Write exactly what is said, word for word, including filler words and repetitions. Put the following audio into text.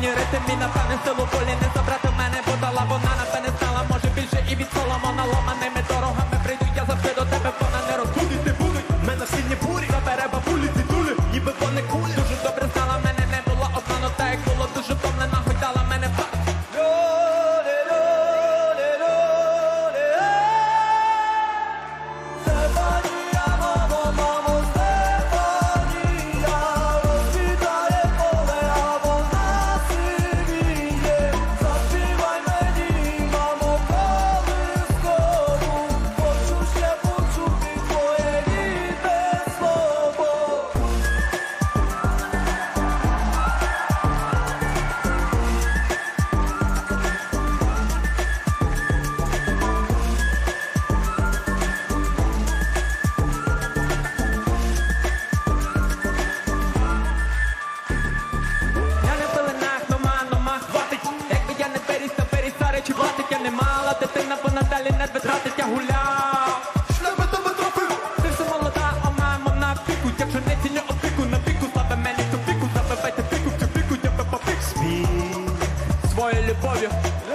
мені ритм і напевне силу волі не забрати в мене, бо дала вона напевне стала, може більше і від Соломона. Ломаними дорогами прийду, я завжди до тебе, вона не розбудить, не будуть мене сильні бурі, забере бабулі ці дулі, ніби вони кулі. Дуже добре знала мене, не була обману, так як було дуже втомлена, хоч дала мене факт. Я не мала дитина, бо надалі не витратить, я гуляв. Шлеби тебе тропив. Ти все молода, а мамо на піку. Якщо не ціню опіку, на піку, слабе мені ту піку. Забивайте піку, в цю піку, я би попік. Спій своєю любов'ю.